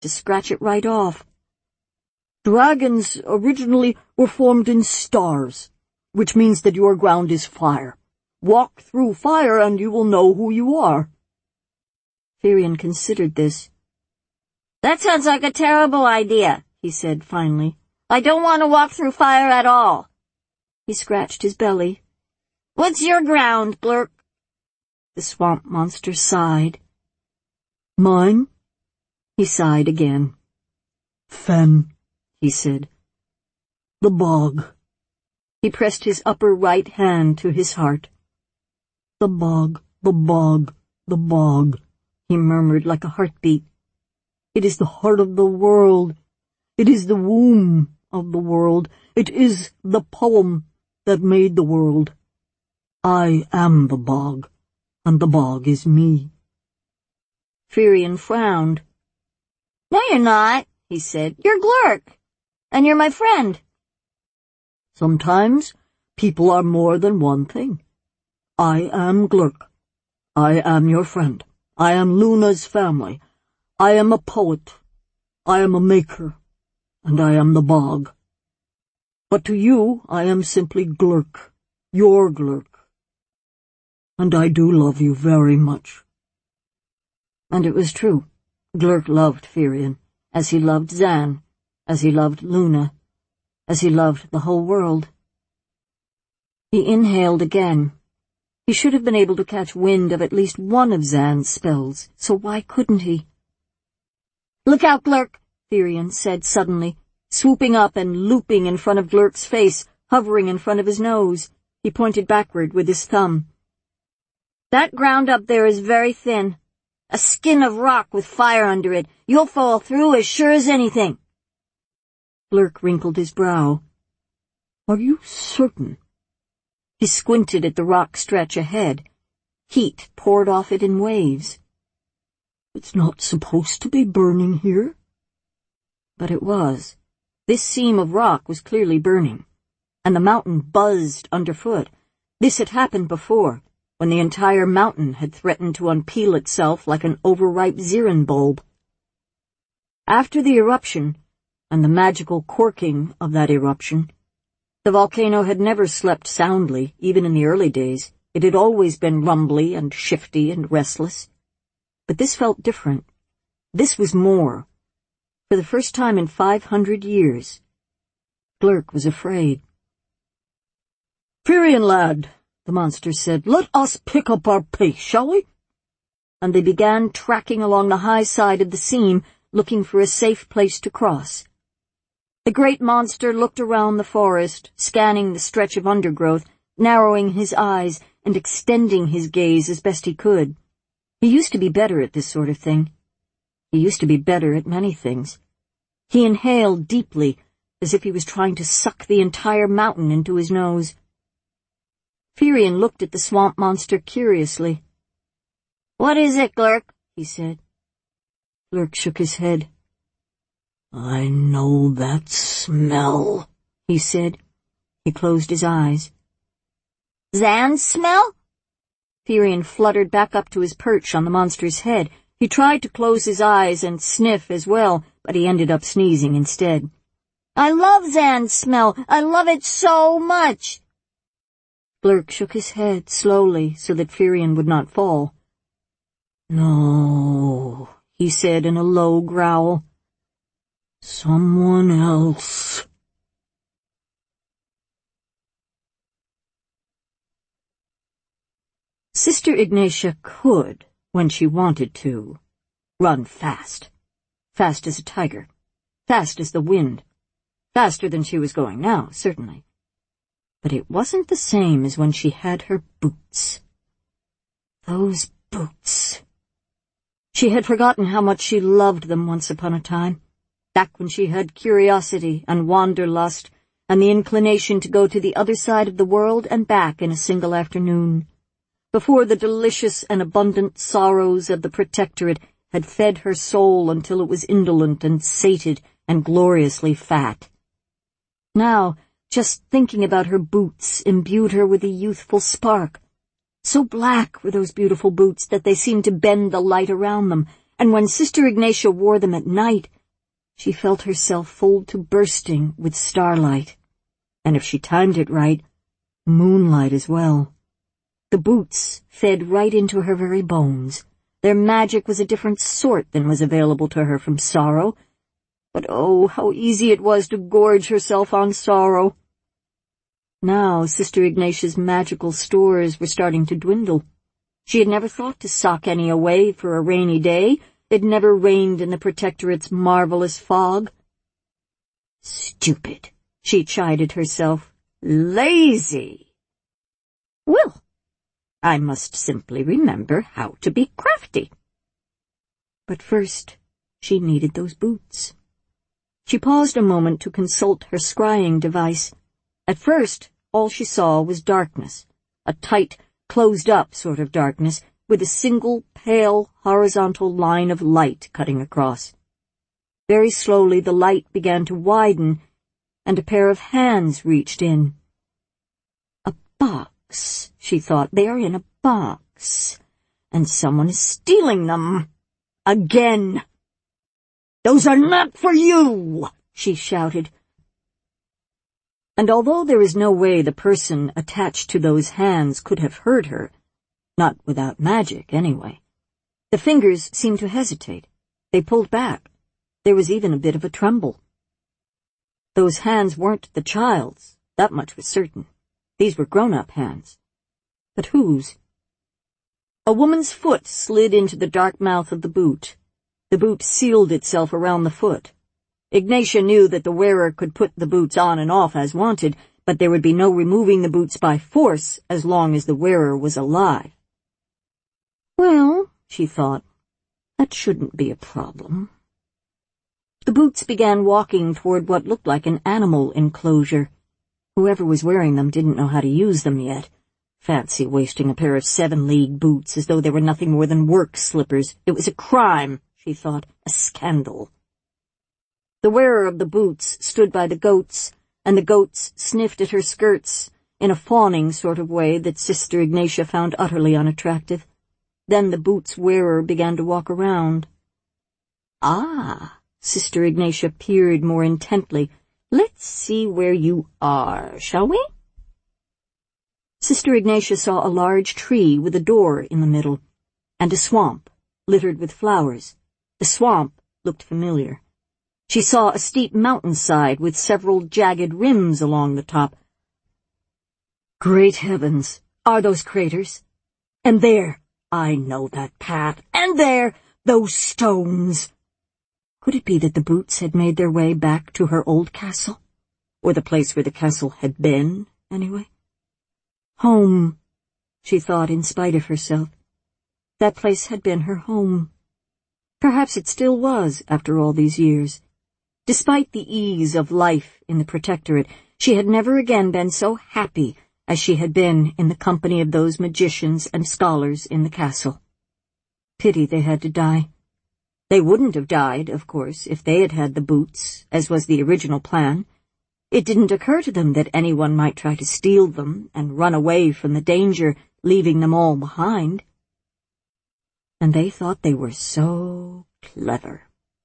to scratch it right off. Dragons originally were formed in stars, which means that your ground is fire. Walk through fire and you will know who you are. Firion considered this. That sounds like a terrible idea, he said finally. I don't want to walk through fire at all. He scratched his belly. What's your ground, Glurk? The swamp monster sighed. Mine? He sighed again. Fen, he said. The bog. He pressed his upper right hand to his heart. The bog, the bog, the bog, he murmured like a heartbeat. It is the heart of the world. It is the womb of the world. It is the poem that made the world. I am the bog, and the bog is me. Firion frowned. No, you're not, he said. You're Glurk, and you're my friend. Sometimes people are more than one thing. I am Glurk. I am your friend. I am Luna's family. I am a poet. I am a maker. And I am the bog. But to you, I am simply Glurk, your Glurk. And I do love you very much. And it was true. Glurk loved Firion, as he loved Zan, as he loved Luna, as he loved the whole world. He inhaled again. He should have been able to catch wind of at least one of Zan's spells, so why couldn't he? Look out, Glurk, Firion said suddenly, swooping up and looping in front of Glurk's face, hovering in front of his nose. He pointed backward with his thumb. That ground up there is very thin. A skin of rock with fire under it. You'll fall through as sure as anything. Glurk wrinkled his brow. Are you certain? He squinted at the rock stretch ahead. Heat poured off it in waves. It's not supposed to be burning here. But it was. This seam of rock was clearly burning, and the mountain buzzed underfoot. This had happened before, when the entire mountain had threatened to unpeel itself like an overripe Zirin bulb. After the eruption, and the magical corking of that eruption, the volcano had never slept soundly, even in the early days. It had always been rumbly and shifty and restless. But this felt different. This was more. For the first time in 500 years, Glurk was afraid. Firion, lad, the monster said, let us pick up our pace, shall we? And they began tracking along the high side of the seam, looking for a safe place to cross. The great monster looked around the forest, scanning the stretch of undergrowth, narrowing his eyes and extending his gaze as best he could. He used to be better at this sort of thing. He used to be better at many things. He inhaled deeply, as if he was trying to suck the entire mountain into his nose. Firion looked at the swamp monster curiously. What is it, Glurk? He said. Glurk shook his head. I know that smell, he said. He closed his eyes. Zan's smell? Firion fluttered back up to his perch on the monster's head. He tried to close his eyes and sniff as well, but he ended up sneezing instead. I love Zan's smell. I love it so much. Glurk shook his head slowly so that Firion would not fall. No, he said in a low growl. Someone else. Sister Ignatia could, when she wanted to, run fast. Fast as a tiger. Fast as the wind. Faster than she was going now, certainly. But it wasn't the same as when she had her boots. Those boots. She had forgotten how much she loved them once upon a time, back when she had curiosity and wanderlust and the inclination to go to the other side of the world and back in a single afternoon, before the delicious and abundant sorrows of the Protectorate had fed her soul until it was indolent and sated and gloriously fat. Now, just thinking about her boots imbued her with a youthful spark. So black were those beautiful boots that they seemed to bend the light around them, and when Sister Ignatia wore them at night, she felt herself full to bursting with starlight, and if she timed it right, moonlight as well. The boots fed right into her very bones. Their magic was a different sort than was available to her from sorrow. But oh, how easy it was to gorge herself on sorrow. Now Sister Ignatia's magical stores were starting to dwindle. She had never thought to sock any away for a rainy day. It never rained in the Protectorate's marvelous fog. Stupid, she chided herself. Lazy. Well, I must simply remember how to be crafty. But first, she needed those boots. She paused a moment to consult her scrying device. At first, all she saw was darkness, a tight, closed-up sort of darkness, with a single, pale, horizontal line of light cutting across. Very slowly the light began to widen, and a pair of hands reached in. A box, she thought. They are in a box, and someone is stealing them. Again. Those are not for you, she shouted. And although there is no way the person attached to those hands could have heard her, not without magic, anyway, the fingers seemed to hesitate. They pulled back. There was even a bit of a tremble. Those hands weren't the child's, that much was certain. These were grown-up hands. But whose? A woman's foot slid into the dark mouth of the boot. The boot sealed itself around the foot. Ignatia knew that the wearer could put the boots on and off as wanted, but there would be no removing the boots by force as long as the wearer was alive. Well, she thought, that shouldn't be a problem. The boots began walking toward what looked like an animal enclosure. Whoever was wearing them didn't know how to use them yet. Fancy wasting a pair of 7-league boots as though they were nothing more than work slippers. It was a crime, she thought, a scandal. The wearer of the boots stood by the goats, and the goats sniffed at her skirts in a fawning sort of way that Sister Ignatia found utterly unattractive. Then the boots' wearer began to walk around. Ah, Sister Ignatia peered more intently. Let's see where you are, shall we? Sister Ignatia saw a large tree with a door in the middle, and a swamp littered with flowers. The swamp looked familiar. She saw a steep mountainside with several jagged rims along the top. Great heavens, are those craters? And there, I know that path, and there, those stones. Could it be that the boots had made their way back to her old castle? Or the place where the castle had been, anyway? Home, she thought in spite of herself. That place had been her home. Perhaps it still was, after all these years. Despite the ease of life in the Protectorate, she had never again been so happy as she had been in the company of those magicians and scholars in the castle. Pity they had to die. They wouldn't have died, of course, if they had had the boots, as was the original plan. It didn't occur to them that anyone might try to steal them and run away from the danger, leaving them all behind. And they thought they were so clever.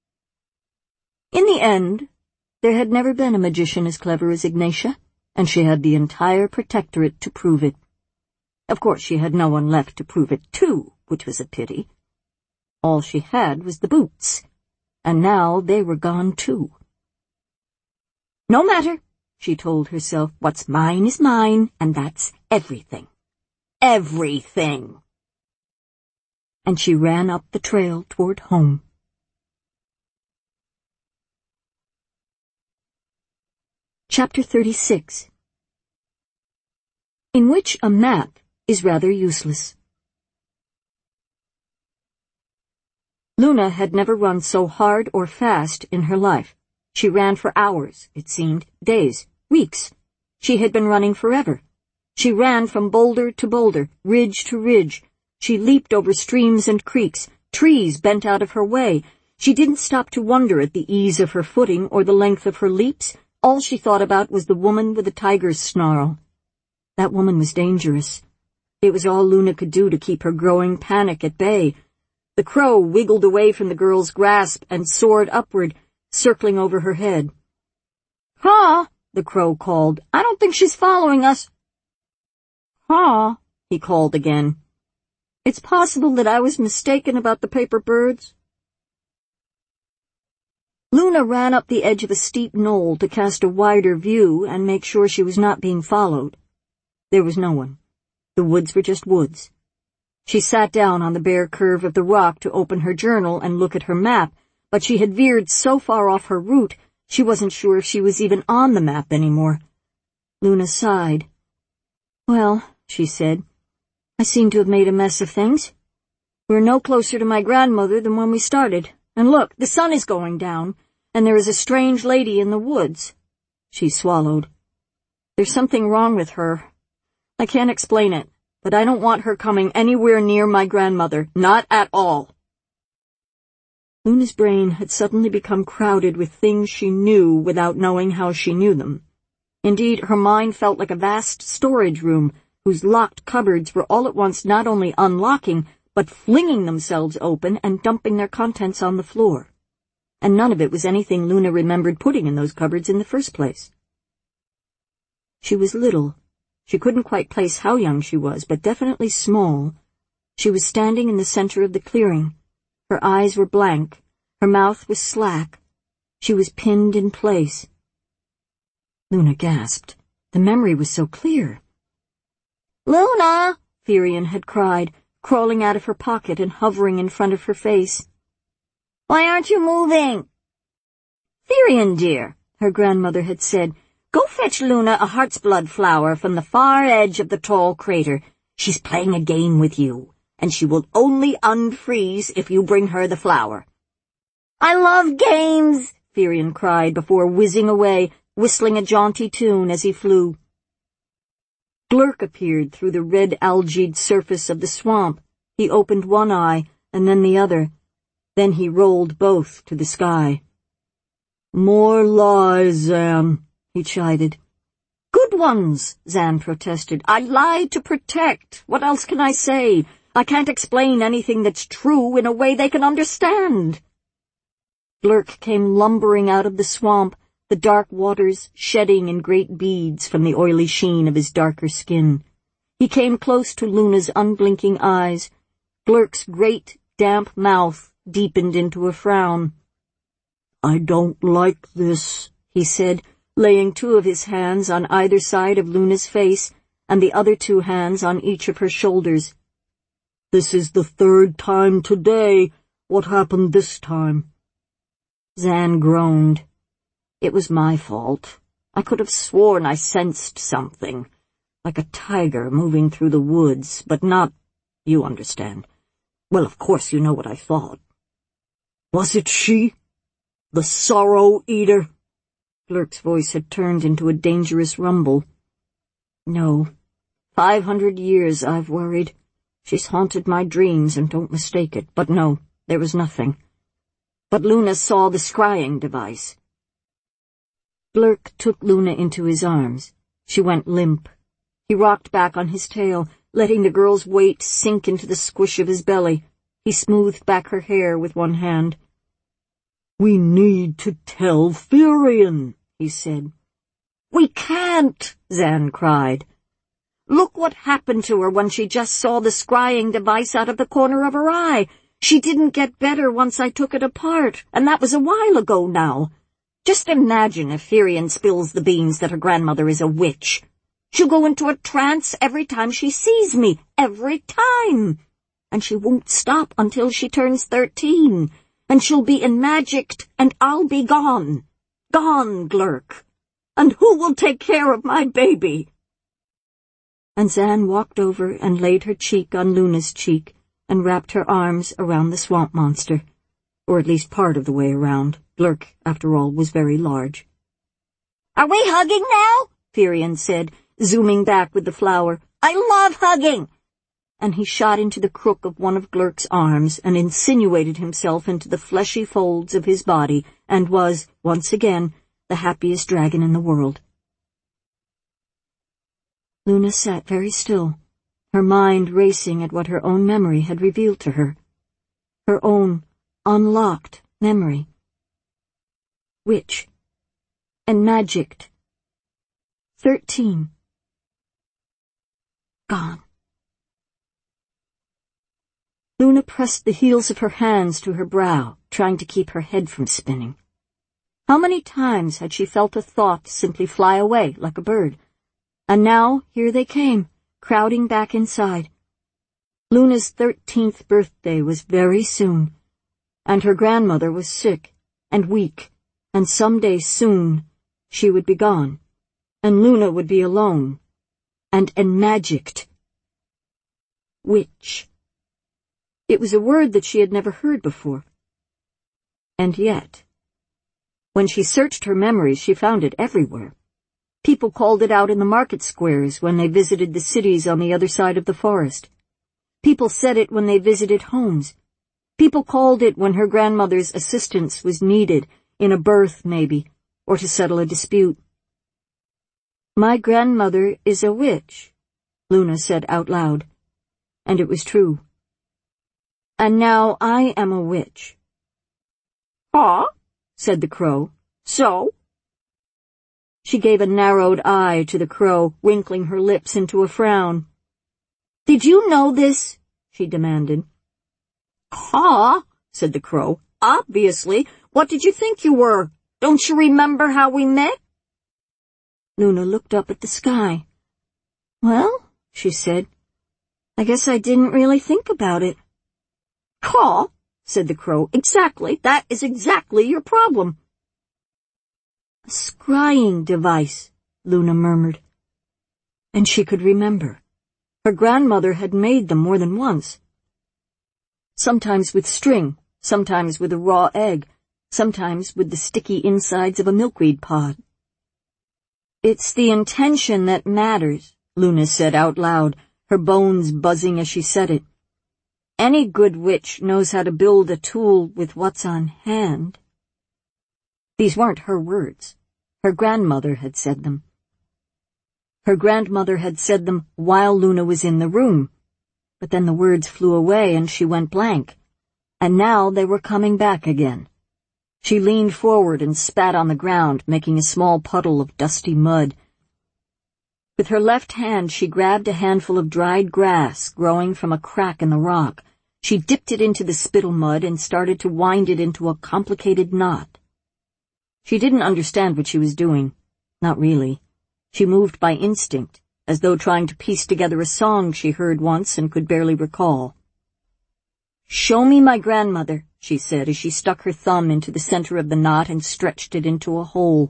In the end, there had never been a magician as clever as Ignatia, and she had the entire Protectorate to prove it. Of course, she had no one left to prove it to, which was a pity. All she had was the boots, and now they were gone too. No matter, she told herself, what's mine is mine, and that's everything. Everything! And she ran up the trail toward home. Chapter 36, in which a map is rather useless. Luna had never run so hard or fast in her life. She ran for hours, it seemed, days, weeks. She had been running forever. She ran from boulder to boulder, ridge to ridge. She leaped over streams and creeks. Trees bent out of her way. She didn't stop to wonder at the ease of her footing or the length of her leaps. All she thought about was the woman with the tiger's snarl. That woman was dangerous. It was all Luna could do to keep her growing panic at bay. The crow wiggled away from the girl's grasp and soared upward, circling over her head. "Huh," the crow called. "I don't think she's following us." "Huh," he called again. "It's possible that I was mistaken about the paper birds." Luna ran up the edge of a steep knoll to cast a wider view and make sure she was not being followed. There was no one. The woods were just woods. She sat down on the bare curve of the rock to open her journal and look at her map, but she had veered so far off her route she wasn't sure if she was even on the map anymore. Luna sighed. "Well," she said, "I seem to have made a mess of things. We're no closer to my grandmother than when we started. And look, the sun is going down, and there is a strange lady in the woods." She swallowed. "There's something wrong with her. I can't explain it, but I don't want her coming anywhere near my grandmother, not at all." Luna's brain had suddenly become crowded with things she knew without knowing how she knew them. Indeed, her mind felt like a vast storage room whose locked cupboards were all at once not only unlocking, but flinging themselves open and dumping their contents on the floor. And none of it was anything Luna remembered putting in those cupboards in the first place. She was little. She couldn't quite place how young she was, but definitely small. She was standing in the center of the clearing. Her eyes were blank. Her mouth was slack. She was pinned in place. Luna gasped. The memory was so clear. "Luna!" Firion had cried, crawling out of her pocket and hovering in front of her face. "Why aren't you moving?" "Firion, dear," her grandmother had said, "go fetch Luna a heart's blood flower from the far edge of the tall crater. She's playing a game with you, and she will only unfreeze if you bring her the flower." "I love games," Firion cried before whizzing away, whistling a jaunty tune as he flew. Glurk appeared through the red algaed surface of the swamp. He opened one eye, and then the other. Then he rolled both to the sky. "More lies, Zan," he chided. "Good ones," Zan protested. "I lied to protect. What else can I say? I can't explain anything that's true in a way they can understand." Glurk came lumbering out of the swamp, the dark waters shedding in great beads from the oily sheen of his darker skin. He came close to Luna's unblinking eyes. Glurk's great, damp mouth deepened into a frown. "I don't like this," he said, laying two of his hands on either side of Luna's face and the other two hands on each of her shoulders. "This is the third time today. What happened this time?" Zan groaned. "It was my fault. I could have sworn I sensed something, like a tiger moving through the woods, but not, you understand. Well, of course you know what I thought." "Was it she? The Sorrow Eater?" Glurk's voice had turned into a dangerous rumble. "No. 500 years I've worried. She's haunted my dreams, and don't mistake it. But no, there was nothing. But Luna saw the scrying device." Glurk took Luna into his arms. She went limp. He rocked back on his tail, letting the girl's weight sink into the squish of his belly. He smoothed back her hair with one hand. "We need to tell Firion," he said. "We can't," Zan cried. "Look what happened to her when she just saw the scrying device out of the corner of her eye. She didn't get better once I took it apart, and that was a while ago now. Just imagine if Firion spills the beans that her grandmother is a witch. She'll go into a trance every time she sees me, every time. And she won't stop until she turns 13, and she'll be enmagicked, and I'll be gone. Gone, Glurk. And who will take care of my baby?" And Zan walked over and laid her cheek on Luna's cheek and wrapped her arms around the swamp monster, or at least part of the way around. Glurk, after all, was very large. "Are we hugging now?" Firion said, zooming back with the flower. "I love hugging!" And he shot into the crook of one of Glurk's arms and insinuated himself into the fleshy folds of his body and was, once again, the happiest dragon in the world. Luna sat very still, her mind racing at what her own memory had revealed to her. her own unlocked memory. Witch. And magicked. 13. Gone. Luna pressed the heels of her hands to her brow, trying to keep her head from spinning. How many times had she felt a thought simply fly away like a bird? And now here they came, crowding back inside. Luna's 13th birthday was very soon, and her grandmother was sick and weak, and someday soon she would be gone, and Luna would be alone, and enmagicked. Witch. It was a word that she had never heard before. And yet, when she searched her memories, she found it everywhere. People called it out in the market squares when they visited the cities on the other side of the forest. People said it when they visited homes. People called it when her grandmother's assistance was needed, in a birth maybe, or to settle a dispute. "My grandmother is a witch," Luna said out loud, and it was true. "And now I am a witch." "Huh?" said the crow. "So?" She gave a narrowed eye to the crow, wrinkling her lips into a frown. "Did you know this?" she demanded. "Huh?" said the crow. "Obviously. What did you think you were? Don't you remember how we met?" Luna looked up at the sky. "Well," she said, "I guess I didn't really think about it." "Huh?" said the crow. "Exactly. That is exactly your problem." "A scrying device," Luna murmured. And she could remember. Her grandmother had made them more than once. Sometimes with string, sometimes with a raw egg, sometimes with the sticky insides of a milkweed pod. "It's the intention that matters," Luna said out loud, her bones buzzing as she said it. "Any good witch knows how to build a tool with what's on hand." These weren't her words. Her grandmother had said them. Her grandmother had said them while Luna was in the room, but then the words flew away and she went blank, and now they were coming back again. She leaned forward and spat on the ground, making a small puddle of dusty mud. With her left hand she grabbed a handful of dried grass growing from a crack in the rock. She dipped it into the spittle mud and started to wind it into a complicated knot. She didn't understand what she was doing. Not really. She moved by instinct, as though trying to piece together a song she heard once and could barely recall. "Show me my grandmother," she said as she stuck her thumb into the center of the knot and stretched it into a hole.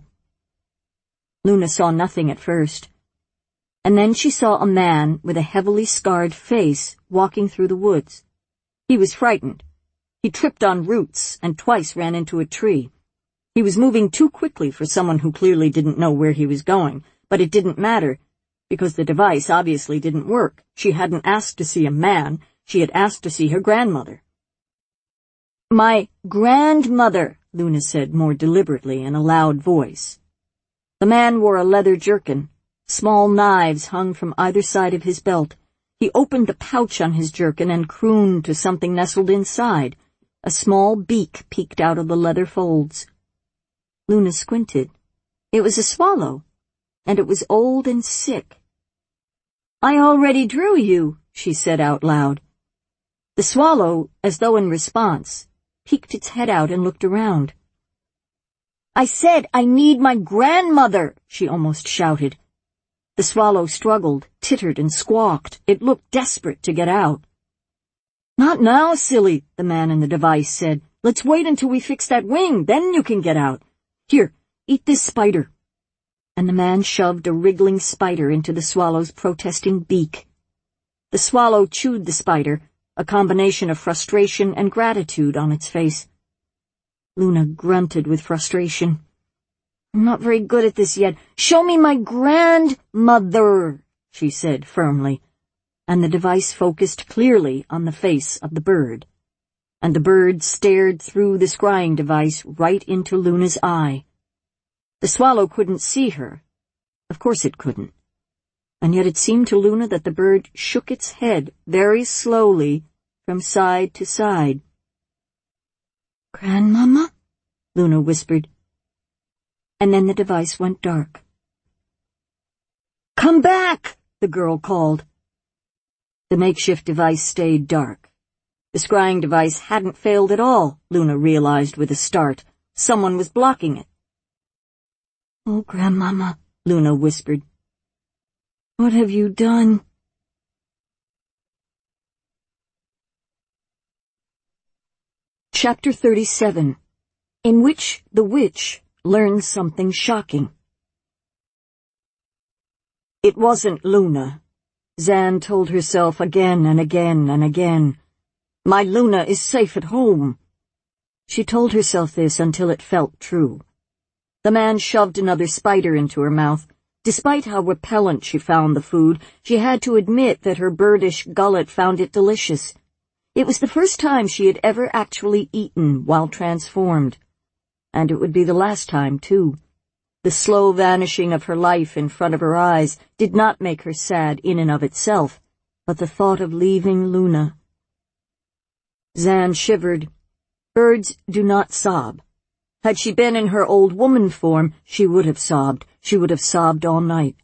Luna saw nothing at first. And then she saw a man with a heavily scarred face walking through the woods. He was frightened. He tripped on roots and twice ran into a tree. He was moving too quickly for someone who clearly didn't know where he was going, but it didn't matter, because the device obviously didn't work. She hadn't asked to see a man, she had asked to see her grandmother. "My grandmother," Luna said more deliberately in a loud voice. The man wore a leather jerkin. Small knives hung from either side of his belt. He opened the pouch on his jerkin and crooned to something nestled inside. A small beak peeked out of the leather folds. Luna squinted. It was a swallow, and it was old and sick. "I already drew you," she said out loud. The swallow, as though in response, peeked its head out and looked around. "I said I need my grandmother," she almost shouted. The swallow struggled, tittered, and squawked. It looked desperate to get out. "Not now, silly," the man in the device said. "Let's wait until we fix that wing, then you can get out. Here, eat this spider." And the man shoved a wriggling spider into the swallow's protesting beak. The swallow chewed the spider, a combination of frustration and gratitude on its face. Luna grunted with frustration. "I'm not very good at this yet. Show me my grandmother," she said firmly, and the device focused clearly on the face of the bird. And the bird stared through the scrying device right into Luna's eye. The swallow couldn't see her. Of course it couldn't. And yet it seemed to Luna that the bird shook its head very slowly from side to side. "Grandmama?" Luna whispered. And then the device went dark. "Come back!" the girl called. The makeshift device stayed dark. The scrying device hadn't failed at all, Luna realized with a start. Someone was blocking it. "Oh, Grandmama," Luna whispered. "What have you done?" Chapter 37, in which the witch learns something shocking. It wasn't Luna. Zan told herself again and again and again. My Luna is safe at home. She told herself this until it felt true. The man shoved another spider into her mouth. Despite how repellent she found the food, she had to admit that her birdish gullet found it delicious. It was the first time she had ever actually eaten while transformed. And it would be the last time, too. The slow vanishing of her life in front of her eyes did not make her sad in and of itself, but the thought of leaving Luna. Zan shivered. Birds do not sob. Had she been in her old woman form, she would have sobbed. She would have sobbed all night.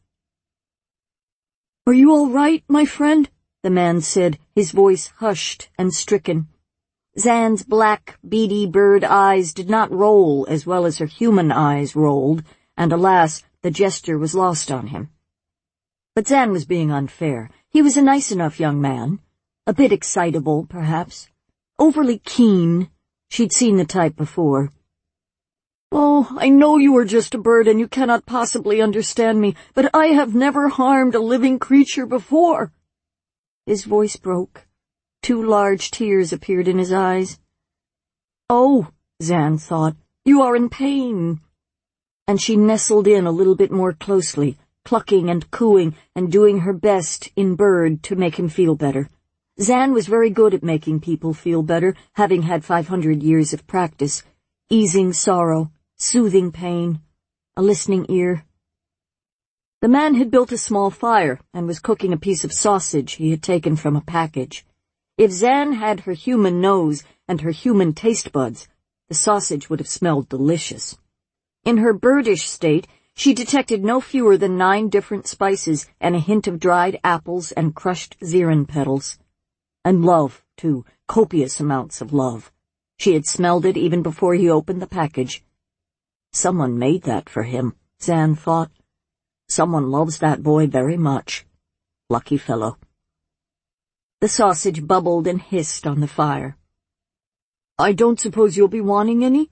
"Are you all right, my friend?" the man said, his voice hushed and stricken. Zan's black, beady bird eyes did not roll as well as her human eyes rolled, and alas, the gesture was lost on him. But Zan was being unfair. He was a nice enough young man. A bit excitable, perhaps. Overly keen. She'd seen the type before. "Oh, I know you are just a bird and you cannot possibly understand me, but I have never harmed a living creature before." His voice broke. 2 large tears appeared in his eyes. "Oh," Zan thought, "you are in pain." And she nestled in a little bit more closely, clucking and cooing and doing her best in bird to make him feel better. Zan was very good at making people feel better, having had 500 years of practice, easing sorrow, soothing pain, a listening ear. The man had built a small fire and was cooking a piece of sausage he had taken from a package. If Zan had her human nose and her human taste buds, the sausage would have smelled delicious. In her birdish state, she detected no fewer than 9 different spices and a hint of dried apples and crushed zerin petals. And love, too, copious amounts of love. She had smelled it even before he opened the package. Someone made that for him, Zan thought. Someone loves that boy very much. Lucky fellow. The sausage bubbled and hissed on the fire. "I don't suppose you'll be wanting any?"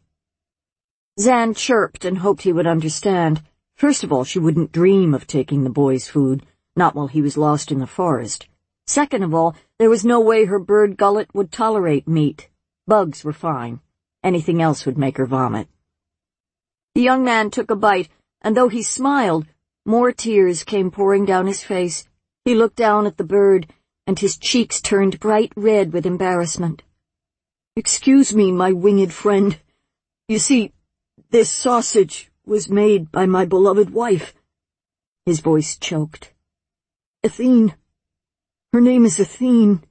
Zan chirped and hoped he would understand. First of all, she wouldn't dream of taking the boy's food, not while he was lost in the forest. Second of all, there was no way her bird gullet would tolerate meat. Bugs were fine. Anything else would make her vomit. The young man took a bite, and though he smiled, more tears came pouring down his face. He looked down at the bird, and his cheeks turned bright red with embarrassment. "Excuse me, my winged friend. You see, this sausage was made by my beloved wife." His voice choked. "Athene. Her name is Athene."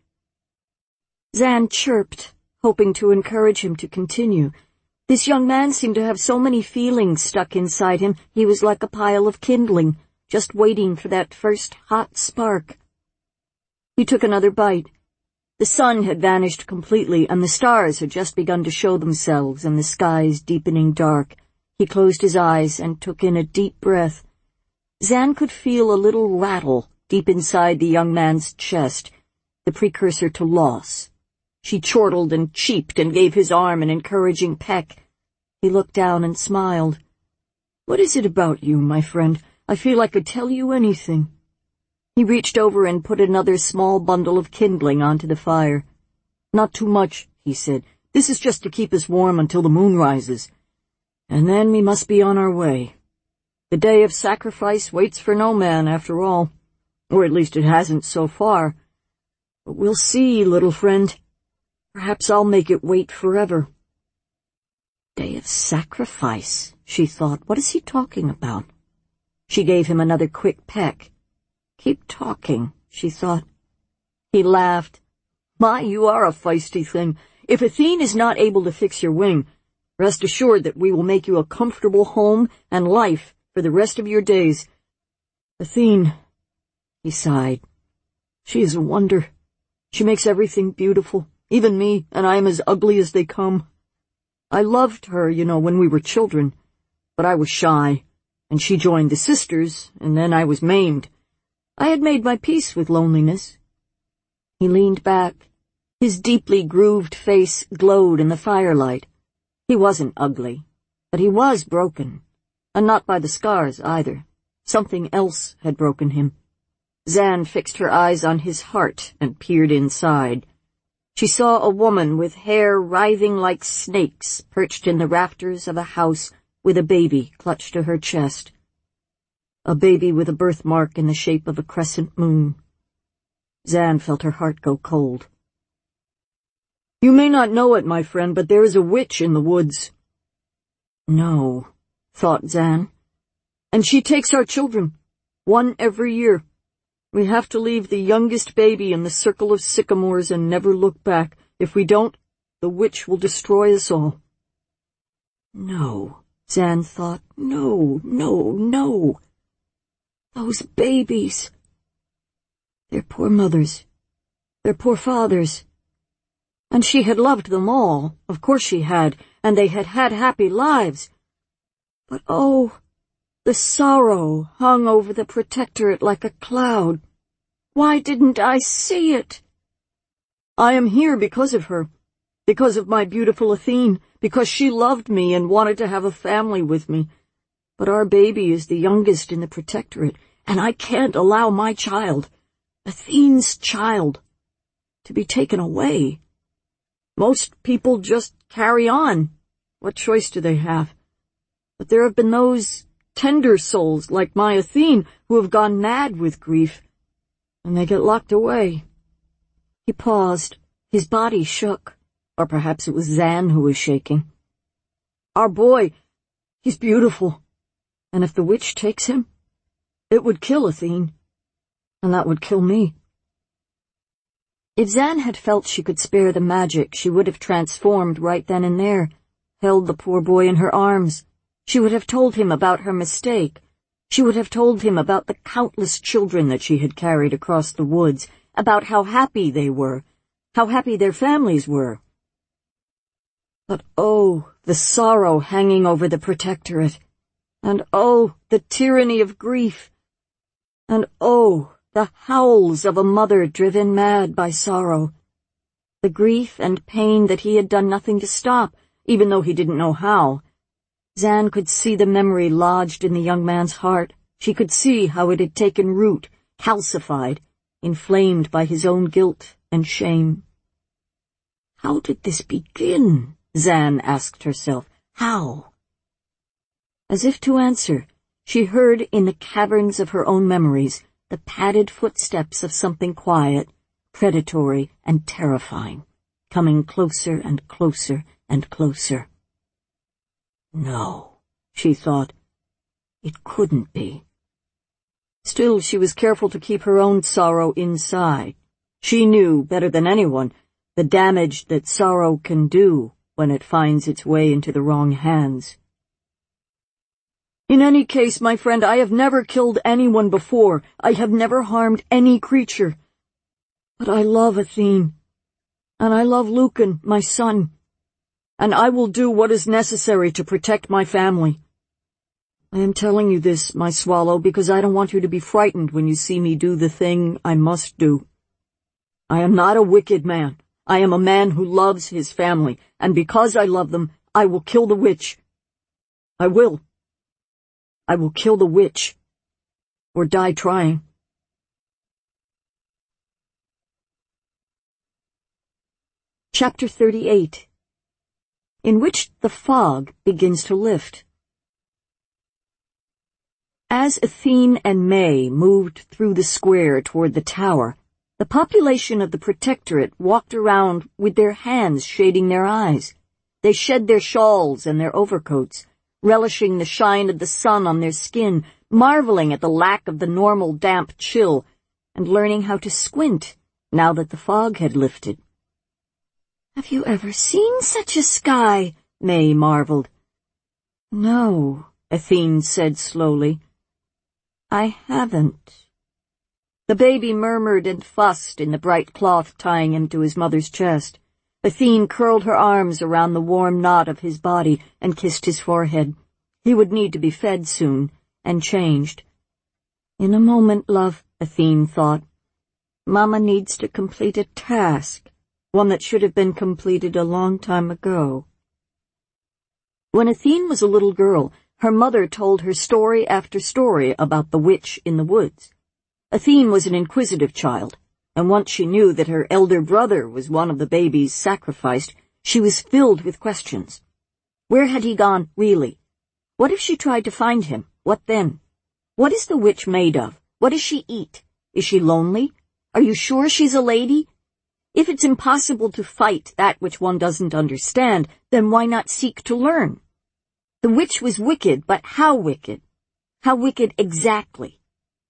Zan chirped, hoping to encourage him to continue. This young man seemed to have so many feelings stuck inside him, he was like a pile of kindling, just waiting for that first hot spark. He took another bite. The sun had vanished completely, and the stars had just begun to show themselves in the sky's deepening dark. He closed his eyes and took in a deep breath. Zan could feel a little rattle deep inside the young man's chest, the precursor to loss. She chortled and cheeped and gave his arm an encouraging peck. He looked down and smiled. "What is it about you, my friend? I feel I could tell you anything." He reached over and put another small bundle of kindling onto the fire. "Not too much," he said. "This is just to keep us warm until the moon rises. And then we must be on our way. The day of sacrifice waits for no man, after all. Or at least it hasn't so far. But we'll see, little friend. Perhaps I'll make it wait forever." Day of sacrifice, she thought. What is he talking about? She gave him another quick peck. Keep talking, she thought. He laughed. "My, you are a feisty thing. If Athene is not able to fix your wing, rest assured that we will make you a comfortable home and life for the rest of your days. Athene, he sighed. She is a wonder. She makes everything beautiful, even me, and I am as ugly as they come. I loved her, when we were children, but I was shy, and she joined the sisters, and then I was maimed. I had made my peace with loneliness. He leaned back. His deeply grooved face glowed in the firelight. He wasn't ugly, but he was broken, and not by the scars either. Something else had broken him. Zan fixed her eyes on his heart and peered inside. She saw a woman with hair writhing like snakes perched in the rafters of a house with a baby clutched to her chest. A baby with a birthmark in the shape of a crescent moon. Zan felt her heart go cold. You may not know it, my friend, but there is a witch in the woods. No, thought Zan. And she takes our children, one every year. We have to leave the youngest baby in the circle of sycamores and never look back. If we don't, the witch will destroy us all. No, Zan thought. No, no, no. Those babies. Their poor mothers. Their poor fathers. And she had loved them all. Of course she had. And they had had happy lives. But oh, the sorrow hung over the Protectorate like a cloud. Why didn't I see it? I am here because of her, because of my beautiful Athene, because she loved me and wanted to have a family with me. But our baby is the youngest in the Protectorate, and I can't allow my child, Athene's child, to be taken away. Most people just carry on. What choice do they have? But there have been those tender souls like my Athene who have gone mad with grief, and they get locked away. He paused. His body shook, or perhaps it was Zan who was shaking. Our boy, he's beautiful, and if the witch takes him, it would kill Athene, and that would kill me. If Zan had felt she could spare the magic, she would have transformed right then and there, held the poor boy in her arms. She would have told him about her mistake. She would have told him about the countless children that she had carried across the woods, about how happy they were, how happy their families were. But oh, the sorrow hanging over the Protectorate, and oh, the tyranny of grief, and oh, the howls of a mother driven mad by sorrow. The grief and pain that he had done nothing to stop, even though he didn't know how. Zan could see the memory lodged in the young man's heart. She could see how it had taken root, calcified, inflamed by his own guilt and shame. How did this begin? Zan asked herself. How? As if to answer, she heard in the caverns of her own memories the padded footsteps of something quiet, predatory, and terrifying, coming closer and closer and closer. No, she thought, it couldn't be. Still, she was careful to keep her own sorrow inside. She knew, better than anyone, the damage that sorrow can do when it finds its way into the wrong hands. In any case, my friend, I have never killed anyone before. I have never harmed any creature. But I love Athene, and I love Lucan, my son, and I will do what is necessary to protect my family. I am telling you this, my swallow, because I don't want you to be frightened when you see me do the thing I must do. I am not a wicked man. I am a man who loves his family, and because I love them, I will kill the witch. I will. I will kill the witch, or die trying. Chapter 38, in which the fog begins to lift. As Athene and May moved through the square toward the tower, the population of the Protectorate walked around with their hands shading their eyes. They shed their shawls and their overcoats, relishing the shine of the sun on their skin, marveling at the lack of the normal damp chill, and learning how to squint now that the fog had lifted. "Have you ever seen such a sky?" May marveled. "No," Athene said slowly. "I haven't." The baby murmured and fussed in the bright cloth tying him to his mother's chest. Athene curled her arms around the warm knot of his body and kissed his forehead. He would need to be fed soon, and changed. In a moment, love, Athene thought. Mama needs to complete a task, one that should have been completed a long time ago. When Athene was a little girl, her mother told her story after story about the witch in the woods. Athene was an inquisitive child, and once she knew that her elder brother was one of the babies sacrificed, she was filled with questions. Where had he gone, really? What if she tried to find him? What then? What is the witch made of? What does she eat? Is she lonely? Are you sure she's a lady? If it's impossible to fight that which one doesn't understand, then why not seek to learn? The witch was wicked, but how wicked? How wicked exactly?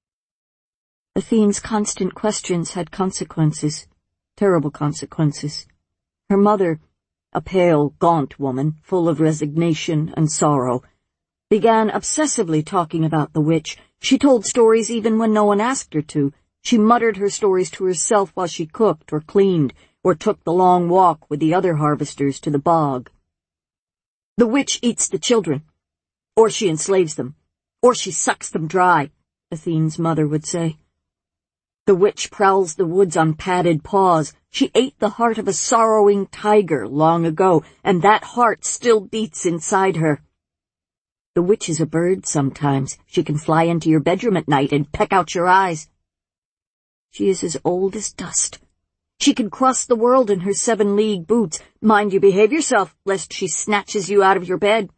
Athene's constant questions had consequences, terrible consequences. Her mother, a pale, gaunt woman, full of resignation and sorrow, began obsessively talking about the witch. She told stories even when no one asked her to. She muttered her stories to herself while she cooked or cleaned or took the long walk with the other harvesters to the bog. The witch eats the children, or she enslaves them, or she sucks them dry, Athene's mother would say. The witch prowls the woods on padded paws. She ate the heart of a sorrowing tiger long ago, and that heart still beats inside her. The witch is a bird sometimes. She can fly into your bedroom at night and peck out your eyes. She is as old as dust. She can cross the world in her 7-league boots. Mind you behave yourself, lest she snatches you out of your bed.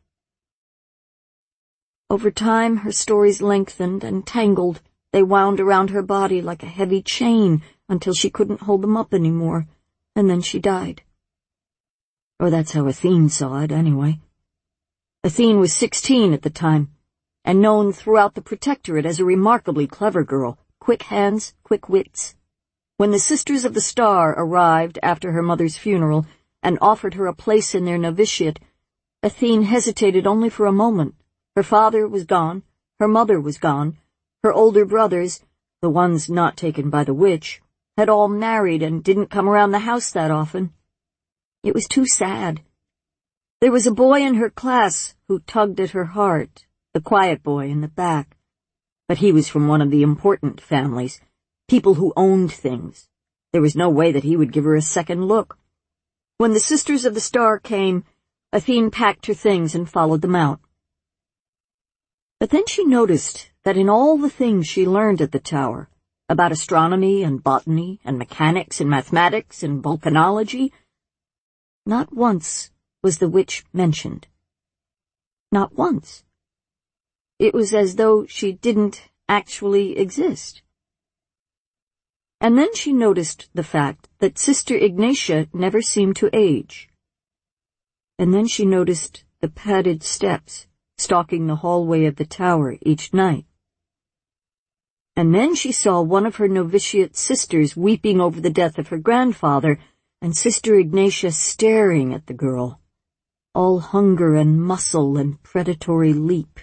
Over time, her stories lengthened and tangled. They wound around her body like a heavy chain until she couldn't hold them up anymore, and then she died. Or that's how Athene saw it, anyway. Athene was 16 at the time, and known throughout the Protectorate as a remarkably clever girl. Quick hands, quick wits. When the Sisters of the Star arrived after her mother's funeral and offered her a place in their novitiate, Athene hesitated only for a moment. Her father was gone, her mother was gone, her older brothers, the ones not taken by the witch, had all married and didn't come around the house that often. It was too sad. There was a boy in her class who tugged at her heart, the quiet boy in the back. But he was from one of the important families, people who owned things. There was no way that he would give her a second look. When the Sisters of the Star came, Athene packed her things and followed them out. But then she noticed that in all the things she learned at the tower, about astronomy and botany and mechanics and mathematics and volcanology, not once was the witch mentioned. Not once. It was as though she didn't actually exist. And then she noticed the fact that Sister Ignatia never seemed to age. And then she noticed the padded steps stalking the hallway of the tower each night. And then she saw one of her novitiate sisters weeping over the death of her grandfather, and Sister Ignatia staring at the girl, all hunger and muscle and predatory leap.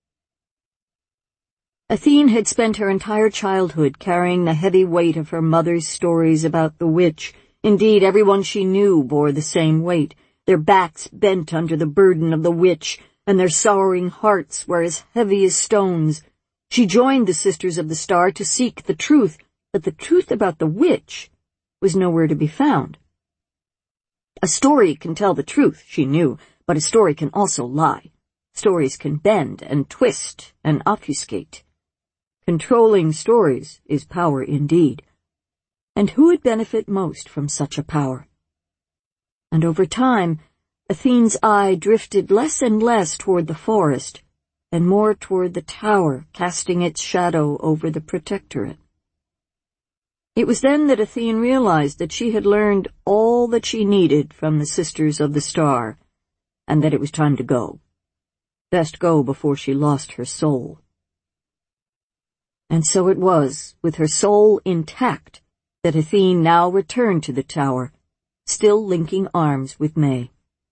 Athene had spent her entire childhood carrying the heavy weight of her mother's stories about the witch. Indeed, everyone she knew bore the same weight, their backs bent under the burden of the witch, and their sorrowing hearts were as heavy as stones. She joined the Sisters of the Star to seek the truth, but the truth about the witch was nowhere to be found. A story can tell the truth, she knew, but a story can also lie. Stories can bend and twist and obfuscate. Controlling stories is power indeed. And who would benefit most from such a power? And over time, Athene's eye drifted less and less toward the forest, and more toward the tower casting its shadow over the Protectorate. It was then that Athene realized that she had learned all that she needed from the Sisters of the Star, and that it was time to go. Best go before she lost her soul. And so it was, with her soul intact, that Athene now returned to the tower, still linking arms with May.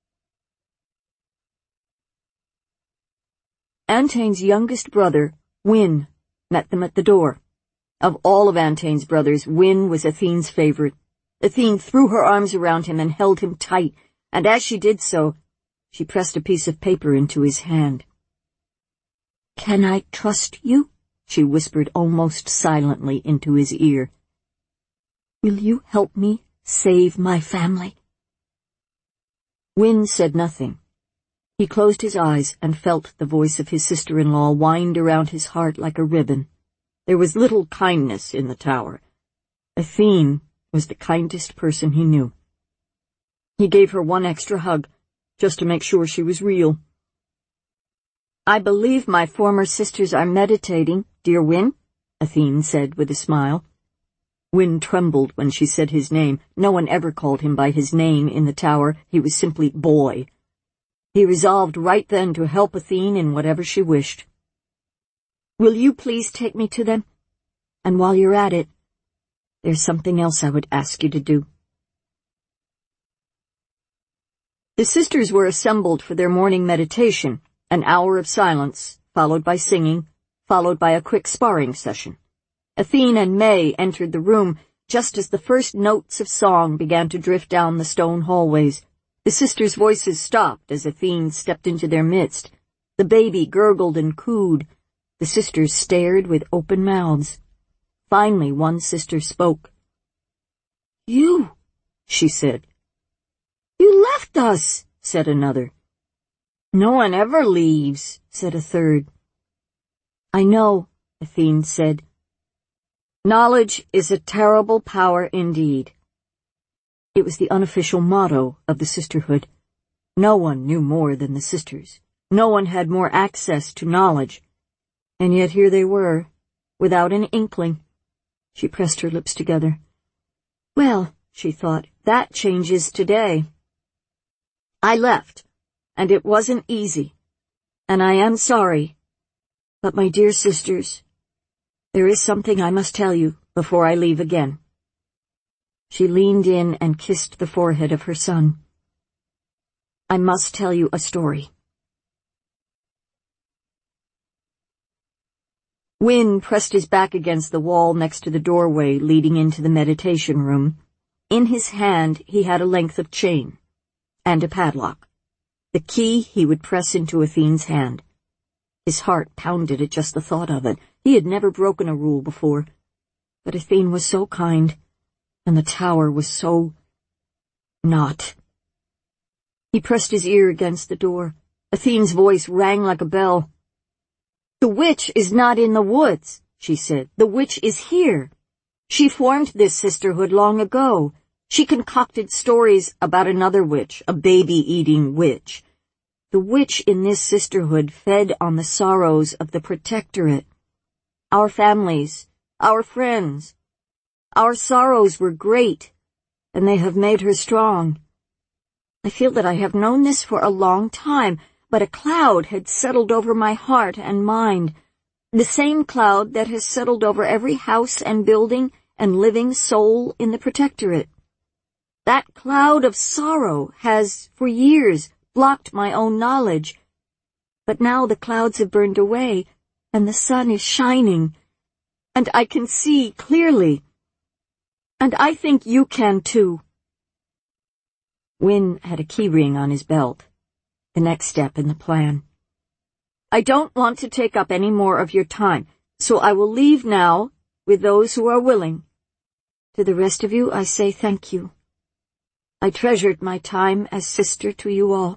Antane's youngest brother, Wyn, met them at the door. Of all of Antane's brothers, Wyn was Athene's favorite. Athene threw her arms around him and held him tight, and as she did so, she pressed a piece of paper into his hand. "Can I trust you?" she whispered almost silently into his ear. "Will you help me save my family?" Wyn said nothing. He closed his eyes and felt the voice of his sister-in-law wind around his heart like a ribbon. There was little kindness in the tower. Athene was the kindest person he knew. He gave her one extra hug, just to make sure she was real. "I believe my former sisters are meditating, dear Wyn," Athene said with a smile. Wyn trembled when she said his name. No one ever called him by his name in the tower. He was simply Boy. He resolved right then to help Athene in whatever she wished. "Will you please take me to them? And while you're at it, there's something else I would ask you to do." The sisters were assembled for their morning meditation, an hour of silence, followed by singing, followed by a quick sparring session. Athene and May entered the room just as the first notes of song began to drift down the stone hallways. The sisters' voices stopped as Athene stepped into their midst. The baby gurgled and cooed. The sisters stared with open mouths. Finally, one sister spoke. "You," she said. "You left us," said another. "No one ever leaves," said a third. "I know," Athene said. "Knowledge is a terrible power indeed." It was the unofficial motto of the sisterhood. No one knew more than the sisters. No one had more access to knowledge. And yet here they were, without an inkling. She pressed her lips together. "Well," she thought, "that changes today. I left, and it wasn't easy, and I am sorry. But my dear sisters, there is something I must tell you before I leave again." She leaned in and kissed the forehead of her son. "I must tell you a story." Wyn pressed his back against the wall next to the doorway leading into the meditation room. In his hand he had a length of chain and a padlock. The key he would press into Athene's hand. His heart pounded at just the thought of it. He had never broken a rule before. But Athene was so kind, and the tower was so not. He pressed his ear against the door. Athene's voice rang like a bell. "The witch is not in the woods," she said. "The witch is here. She formed this sisterhood long ago. She concocted stories about another witch, a baby-eating witch. The witch in this sisterhood fed on the sorrows of the Protectorate. Our families, our friends, our sorrows were great, and they have made her strong. I feel that I have known this for a long time, but a cloud had settled over my heart and mind, the same cloud that has settled over every house and building and living soul in the Protectorate. That cloud of sorrow has, for years, blocked my own knowledge. But now the clouds have burned away, and the sun is shining, and I can see clearly. And I think you can too." Wyn had a keyring on his belt, the next step in the plan. "I don't want to take up any more of your time, so I will leave now with those who are willing. To the rest of you, I say thank you. I treasured my time as sister to you all."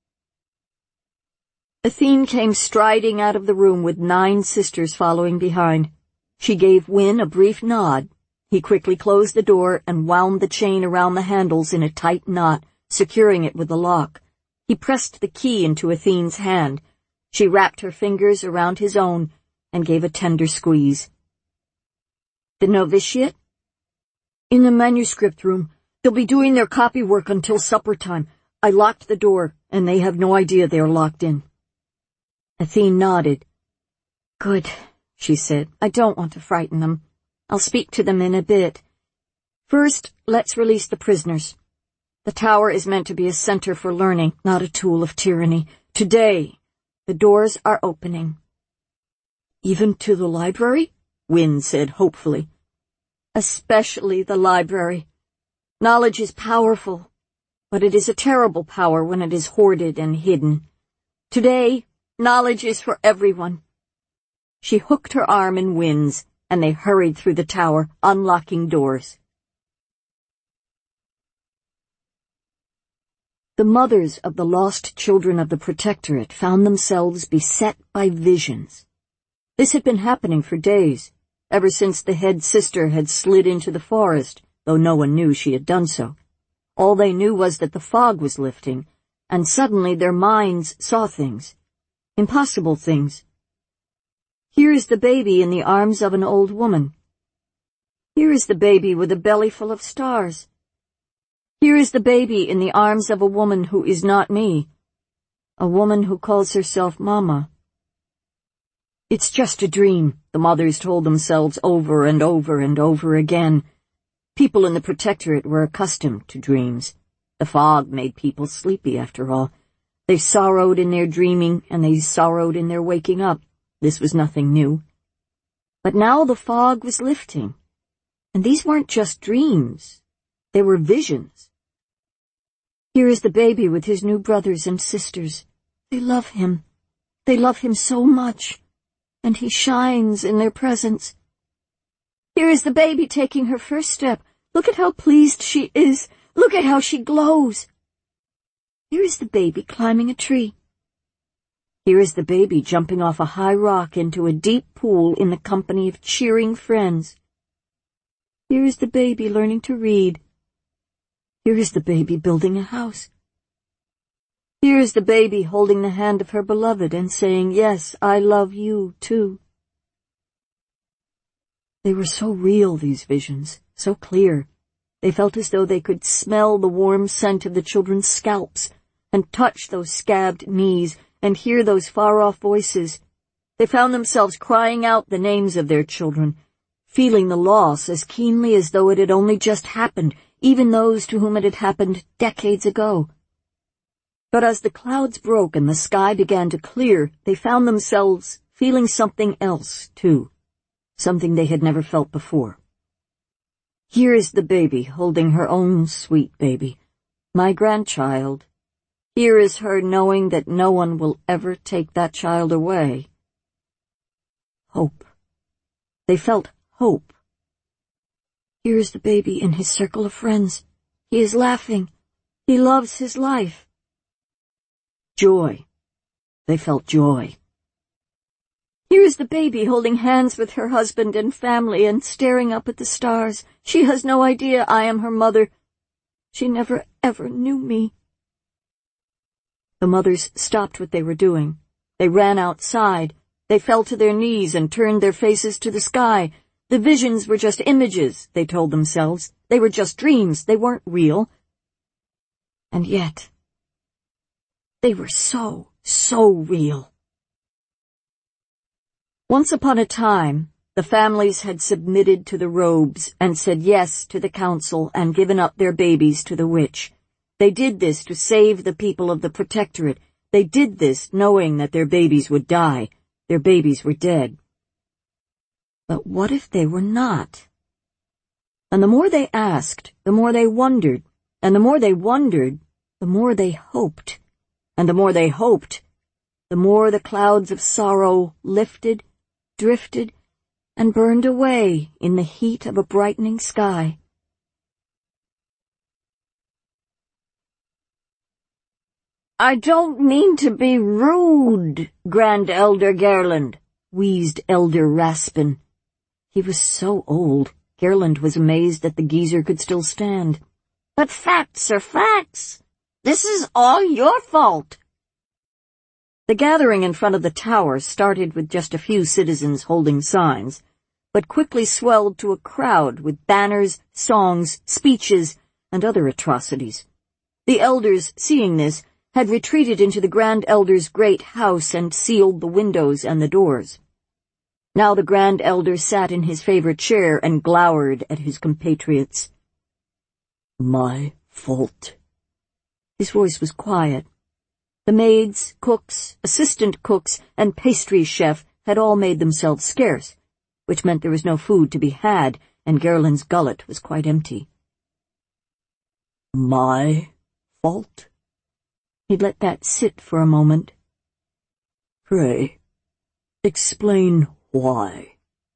Athene came striding out of the room with 9 sisters following behind. She gave Wyn a brief nod. He quickly closed the door and wound the chain around the handles in a tight knot, securing it with a lock. He pressed the key into Athene's hand. She wrapped her fingers around his own and gave a tender squeeze. "The novitiate?" "In the manuscript room. They'll be doing their copy work until supper time. I locked the door, and they have no idea they are locked in." Athene nodded. "Good," she said. "I don't want to frighten them. I'll speak to them in a bit. First, let's release the prisoners. The tower is meant to be a center for learning, not a tool of tyranny. Today, the doors are opening. Even to the library? Wynne said hopefully. Especially the library. Knowledge is powerful, but it is a terrible power when it is hoarded and hidden. Today, knowledge is for everyone. She hooked her arm in Wynne's, and they hurried through the tower, unlocking doors. The mothers of the lost children of the Protectorate found themselves beset by visions. This had been happening for days, ever since the head sister had slid into the forest, though no one knew she had done so. All they knew was that the fog was lifting, and suddenly their minds saw things. Impossible things. Here is the baby in the arms of an old woman. Here is the baby with a belly full of stars. Here is the baby in the arms of a woman who is not me, a woman who calls herself Mama. It's just a dream, the mothers told themselves over and over and over again. People in the Protectorate were accustomed to dreams. The fog made people sleepy, after all. They sorrowed in their dreaming, and they sorrowed in their waking up. This was nothing new. But now the fog was lifting, and these weren't just dreams. They were visions. Here is the baby with his new brothers and sisters. They love him. They love him so much, and he shines in their presence. Here is the baby taking her first step. Look at how pleased she is. Look at how she glows. Here is the baby climbing a tree. Here is the baby jumping off a high rock into a deep pool in the company of cheering friends. Here is the baby learning to read. Here is the baby building a house. Here is the baby holding the hand of her beloved and saying, "Yes, I love you, too." They were so real, these visions, so clear. They felt as though they could smell the warm scent of the children's scalps, and touch those scabbed knees, and hear those far-off voices. They found themselves crying out the names of their children, feeling the loss as keenly as though it had only just happened, even those to whom it had happened decades ago. But as the clouds broke and the sky began to clear, they found themselves feeling something else, too, something they had never felt before. Here is the baby holding her own sweet baby, my grandchild. Here is her knowing that no one will ever take that child away. Hope. They felt hope. Here is the baby in his circle of friends. He is laughing. He loves his life. Joy. They felt joy. Here is the baby holding hands with her husband and family and staring up at the stars. She has no idea I am her mother. She never ever knew me. The mothers stopped what they were doing. They ran outside. They fell to their knees and turned their faces to the sky. The visions were just images, they told themselves. They were just dreams. They weren't real. And yet, they were so real. Once upon a time, the families had submitted to the robes and said yes to the council and given up their babies to the witch. They did this to save the people of the Protectorate. They did this knowing that their babies would die. Their babies were dead. But what if they were not? And the more they asked, the more they wondered. And the more they wondered, the more they hoped. And the more they hoped, the more the clouds of sorrow lifted, drifted, and burned away in the heat of a brightening sky. "I don't mean to be rude, Grand Elder Gerland," wheezed Elder Raspin. He was so old, Gerland was amazed that the geezer could still stand. "But facts are facts. This is all your fault." The gathering in front of the tower started with just a few citizens holding signs, but quickly swelled to a crowd with banners, songs, speeches, and other atrocities. The elders, seeing this, had retreated into the Grand Elder's great house and sealed the windows and the doors. Now the Grand Elder sat in his favorite chair and glowered at his compatriots. "My fault," His voice was quiet. The maids, cooks, assistant cooks, and pastry chef had all made themselves scarce, which meant there was no food to be had, and Gerlind's gullet was quite empty. My fault? He'd let that sit for a moment. Pray, explain why.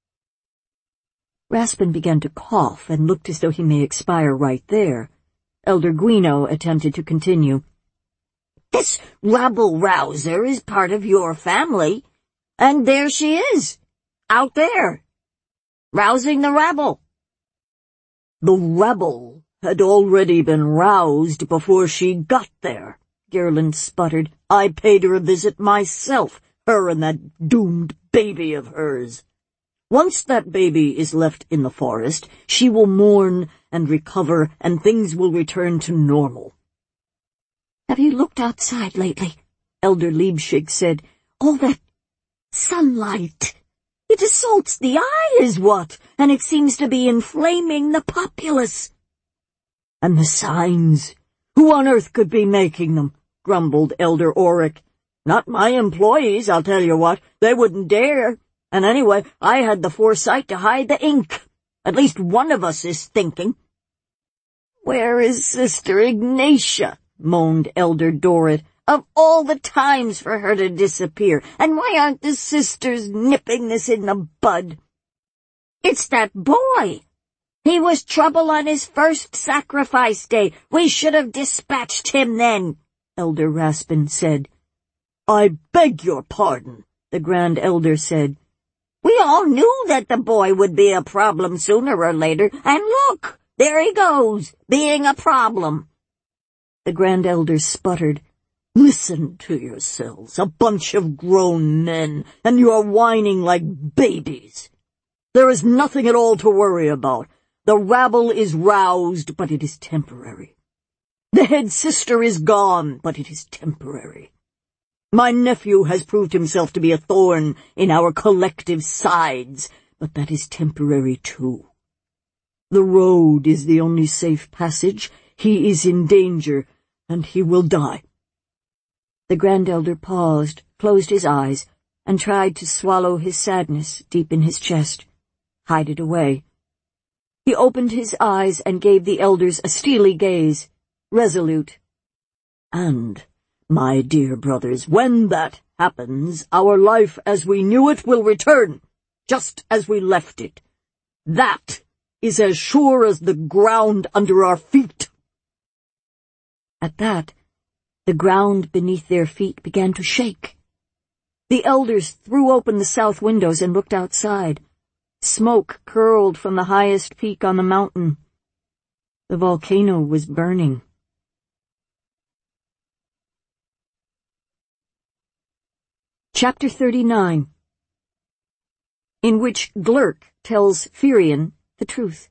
Raspin began to cough and looked as though he may expire right there. Elder Guino attempted to continue. This rabble-rouser is part of your family, and there she is, out there, rousing the rabble. The rabble had already been roused before she got there, Gerlind sputtered. I paid her a visit myself, her and that doomed baby of hers. Once that baby is left in the forest, she will mourn and recover, and things will return to normal. Have you looked outside lately? Elder Liebschig said. All that sunlight. It assaults the eye is what, and it seems to be inflaming the populace. And the signs. Who on earth could be making them? Grumbled Elder Auric. Not my employees, I'll tell you what. They wouldn't dare. And anyway, I had the foresight to hide the ink. At least one of us is thinking. Where is Sister Ignatia? Moaned Elder Dorrit. Of all the times for her to disappear, and why aren't the sisters nipping this in the bud? It's that boy. He was trouble on his first sacrifice day. We should have dispatched him then, Elder Raspin said. I beg your pardon, the Grand Elder said. We all knew that the boy would be a problem sooner or later, and look, there he goes, being a problem. The Grand Elder sputtered. Listen to yourselves, a bunch of grown men, and you are whining like babies. There is nothing at all to worry about. The rabble is roused, but it is temporary. The head sister is gone, but it is temporary. My nephew has proved himself to be a thorn in our collective sides, but that is temporary too. The road is the only safe passage. He is in danger, and he will die. The Grand Elder paused, closed his eyes, and tried to swallow his sadness deep in his chest, hide it away. He opened his eyes and gave the elders a steely gaze, resolute. And, my dear brothers, when that happens, our life as we knew it will return, just as we left it. That is as sure as the ground under our feet. At that, the ground beneath their feet began to shake. The elders threw open the south windows and looked outside. Smoke curled from the highest peak on the mountain. The volcano was burning. Chapter 39, in which Glurk tells Firion the truth.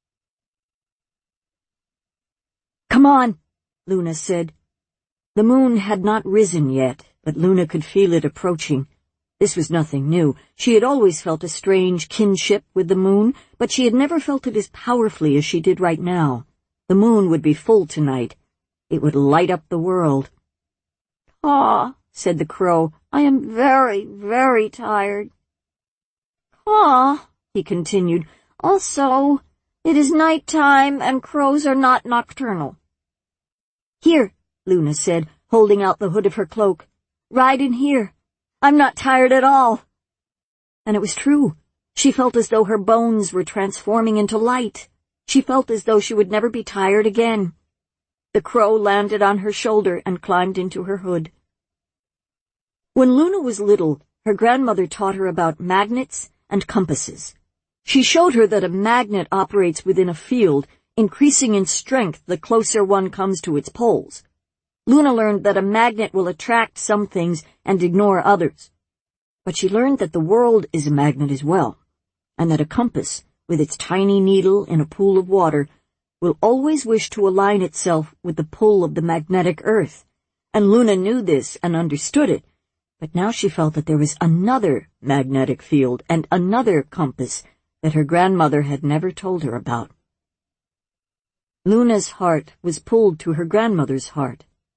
Come on, Luna said. The moon had not risen yet, but Luna could feel it approaching. This was nothing new. She had always felt a strange kinship with the moon, but she had never felt it as powerfully as she did right now. The moon would be full tonight. It would light up the world. "Caw," said the crow, "I am very, very tired." "Caw," he continued, "also, it is night time, and crows are not nocturnal." "Here," Luna said, holding out the hood of her cloak. "Ride in here. I'm not tired at all." And it was true. She felt as though her bones were transforming into light. She felt as though she would never be tired again. The crow landed on her shoulder and climbed into her hood. When Luna was little, her grandmother taught her about magnets and compasses. She showed her that a magnet operates within a field, increasing in strength the closer one comes to its poles. Luna learned that a magnet will attract some things and ignore others. But she learned that the world is a magnet as well, and that a compass, with its tiny needle in a pool of water, will always wish to align itself with the pull of the magnetic earth. And Luna knew this and understood it, but now she felt that there was another magnetic field and another compass that her grandmother had never told her about. Luna's heart was pulled to her grandmother's heart,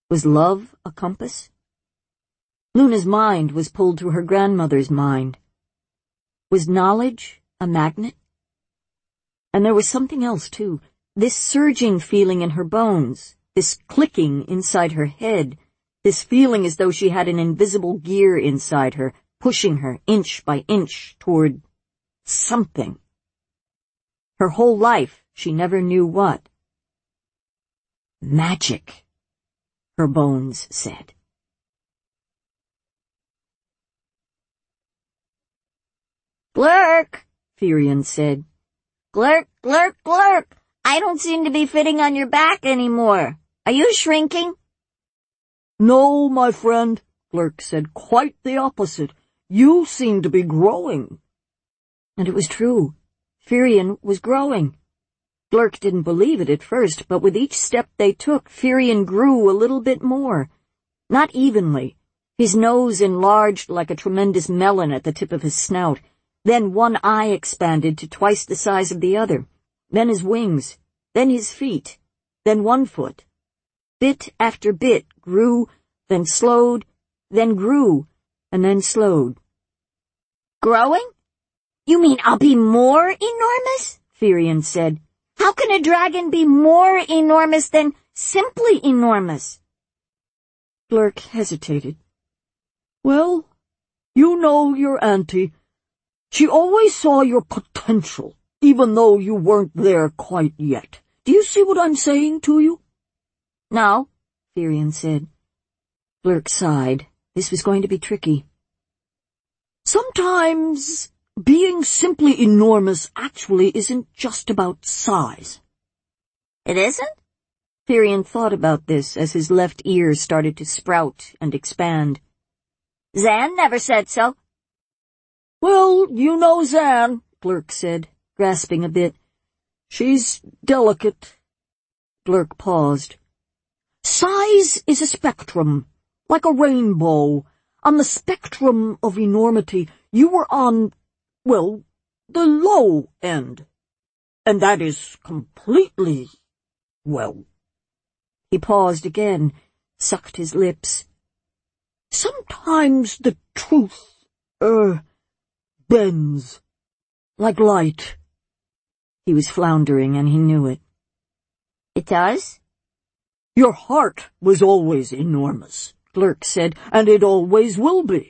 Was love a compass? Luna's mind was pulled to her grandmother's mind. Was knowledge a magnet? And there was something else, too. This surging feeling in her bones, this clicking inside her head, this feeling as though she had an invisible gear inside her, pushing her inch by inch toward something. Her whole life, she never knew what. Magic, her bones said. Glurk, Firion said. Glurk, glurk, glurk. I don't seem to be fitting on your back anymore. Are you shrinking? No, my friend, Glurk said, quite the opposite. You seem to be growing. And it was true. Firion was growing. Glurk didn't believe it at first, but with each step they took, Firion grew a little bit more. Not evenly. His nose enlarged like a tremendous melon at the tip of his snout. Then one eye expanded to twice the size of the other. Then his wings. Then his feet. Then one foot. Bit after bit grew, then slowed, then grew, and then slowed. Growing? You mean I'll be more enormous? Firion said. How can a dragon be more enormous than simply enormous? Glurk hesitated. Well, you know your auntie. She always saw your potential, even though you weren't there quite yet. Do you see what I'm saying to you? No, Firion said. Glurk sighed. This was going to be tricky. Sometimes being simply enormous actually isn't just about size. It isn't? Firion thought about this as his left ear started to sprout and expand. Zan never said so. Well, you know Zan, Glurk said, grasping a bit. She's delicate. Glurk paused. Size is a spectrum, like a rainbow. On the spectrum of enormity, you were on, well, the low end. And that is completely, well. He paused again, sucked his lips. Sometimes the truth, bends, like light. He was floundering, and he knew it. It does? Your heart was always enormous, Glurk said, and it always will be.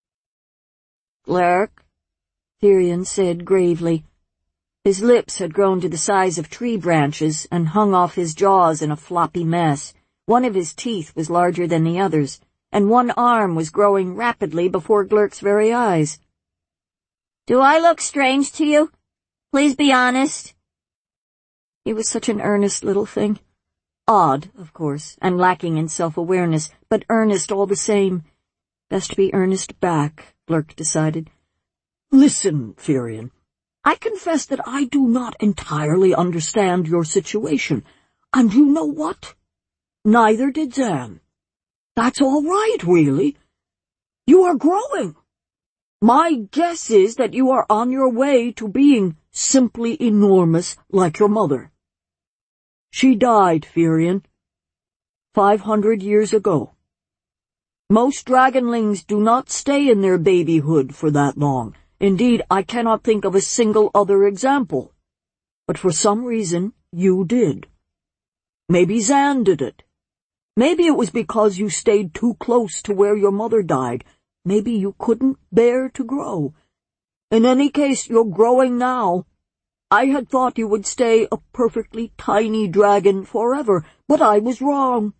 Glurk, Firion said gravely. His lips had grown to the size of tree branches and hung off his jaws in a floppy mess. One of his teeth was larger than the others, and one arm was growing rapidly before Glurk's very eyes. Do I look strange to you? Please be honest. He was such an earnest little thing. Odd, of course, and lacking in self-awareness, but earnest all the same. Best be earnest back, Glurk decided. Listen, Firion, I confess that I do not entirely understand your situation, and you know what? Neither did Zan. That's all right, really. You are growing. My guess is that you are on your way to being simply enormous like your mother. She died, Firion, 500 years ago. Most dragonlings do not stay in their babyhood for that long. Indeed, I cannot think of a single other example. But for some reason, you did. Maybe Zan did it. Maybe it was because you stayed too close to where your mother died. Maybe you couldn't bear to grow. In any case, you're growing now. I had thought you would stay a perfectly tiny dragon forever, but I was wrong.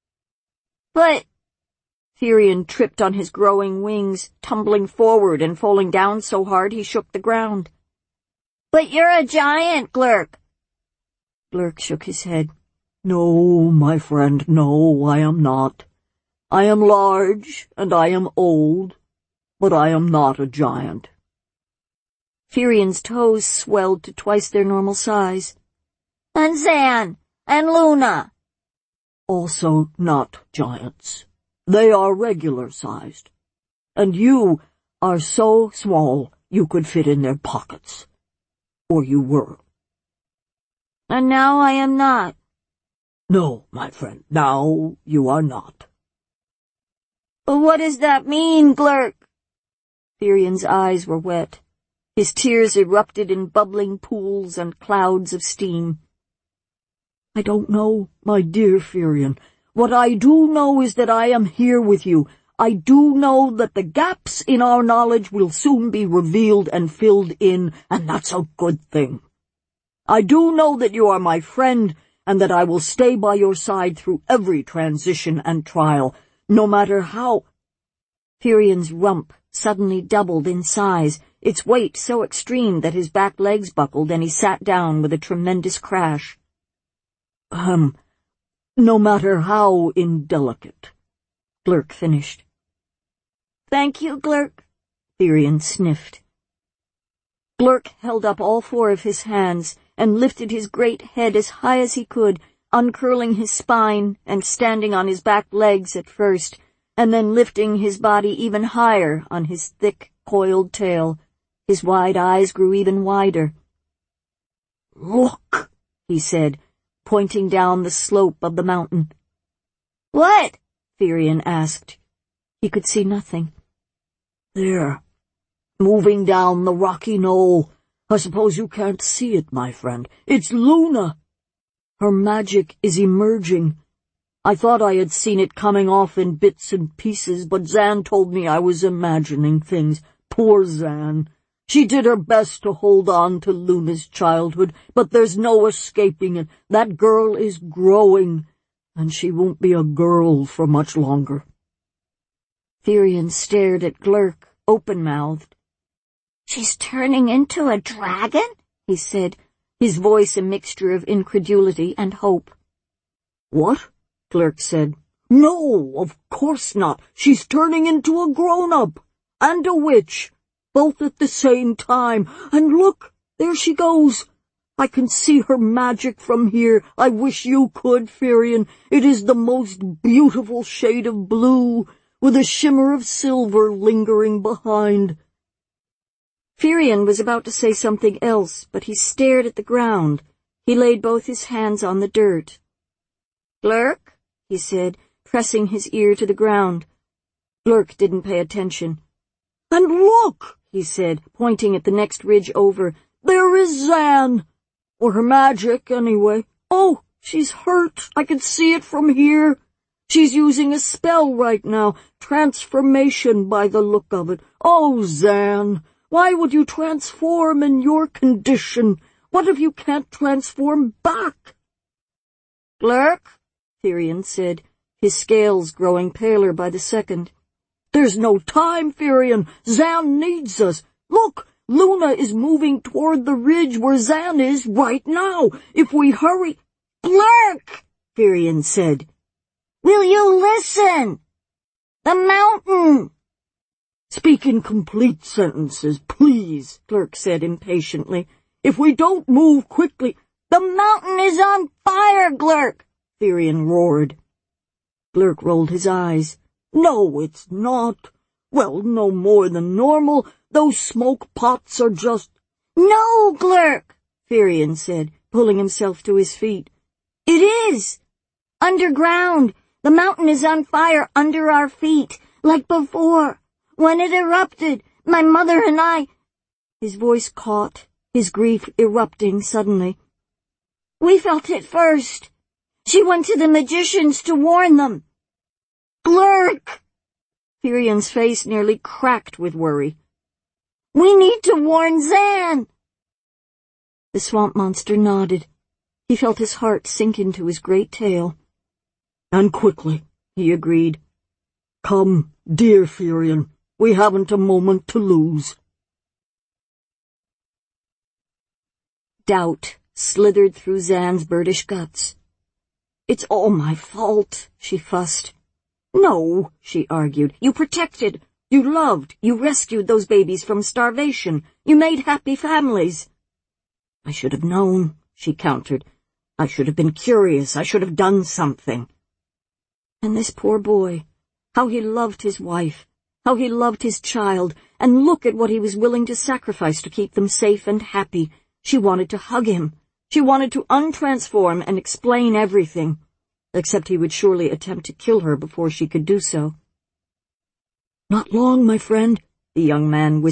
But Firion tripped on his growing wings, tumbling forward and falling down so hard he shook the ground. But you're a giant, Glurk. Glurk shook his head. No, my friend, no, I am not. I am large, and I am old, but I am not a giant. Firion's toes swelled to twice their normal size. And Zan, and Luna. Also not giants. They are regular-sized. And you are so small you could fit in their pockets. Or you were. And now I am not. No, my friend, now you are not. What does that mean, Glurk? Firian's eyes were wet. His tears erupted in bubbling pools and clouds of steam. I don't know, my dear Firian. What I do know is that I am here with you. I do know that the gaps in our knowledge will soon be revealed and filled in, and that's a good thing. I do know that you are my friend, and that I will stay by your side through every transition and trial, no matter how— Firian's rump suddenly doubled in size, its weight so extreme that his back legs buckled and he sat down with a tremendous crash. No matter how indelicate, Glurk finished. Thank you, Glurk, Firian sniffed. Glurk held up all four of his hands and lifted his great head as high as he could, uncurling his spine and standing on his back legs at first, and then lifting his body even higher on his thick, coiled tail. His wide eyes grew even wider. "Look," he said, pointing down the slope of the mountain. "What?" Firian asked. He could see nothing. "There, moving down the rocky knoll. I suppose you can't see it, my friend. It's Luna. Her magic is emerging. I thought I had seen it coming off in bits and pieces, but Zan told me I was imagining things. Poor Zan. She did her best to hold on to Luna's childhood, but there's no escaping it. That girl is growing, and she won't be a girl for much longer." Firian stared at Glurk, open-mouthed. "She's turning into a dragon?" he said, his voice a mixture of incredulity and hope. "What?" Glurk said. "No, of course not. She's turning into a grown-up and a witch, both at the same time. And look, there she goes. I can see her magic from here. I wish you could, Firian. It is the most beautiful shade of blue, with a shimmer of silver lingering behind." Firian was about to say something else, but he stared at the ground. He laid both his hands on the dirt. "Glurk," he said, pressing his ear to the ground. Glurk didn't pay attention. "And look," he said, pointing at the next ridge over. "There is Zan. Or her magic, anyway. Oh, she's hurt. I can see it from here. She's using a spell right now. Transformation by the look of it. Oh, Zan, why would you transform in your condition? What if you can't transform back?" "Glurk," Firian said, his scales growing paler by the second. "There's no time, Firian. Zan needs us. Look, Luna is moving toward the ridge where Zan is right now. If we hurry—" "Glurk," Firian said. "Will you listen? The mountain!" "Speak in complete sentences, please," Glurk said impatiently. "If we don't move quickly—" "The mountain is on fire, Glurk!" Firian roared. Glurk rolled his eyes. "No, it's not. Well, no more than normal. Those smoke pots are just—" "No, Glurk," Firian said, pulling himself to his feet. "It is. Underground. The mountain is on fire under our feet, like before. When it erupted, my mother and I—" His voice caught, his grief erupting suddenly. "We felt it first. She went to the magicians to warn them." "Glurk!" Firian's face nearly cracked with worry. "We need to warn Zan." The swamp monster nodded. He felt his heart sink into his great tail. "And quickly," he agreed. "Come, dear Firian, we haven't a moment to lose." Doubt slithered through Zan's birdish guts. "It's all my fault," she fussed. "No," she argued. "You protected, you loved, you rescued those babies from starvation. You made happy families." "I should have known," she countered. "I should have been curious. I should have done something." And this poor boy, how he loved his wife, how he loved his child, and look at what he was willing to sacrifice to keep them safe and happy. She wanted to hug him. She wanted to untransform and explain everything. except he would surely attempt to kill her before she could do so. "Not long, my friend," the young man whispered.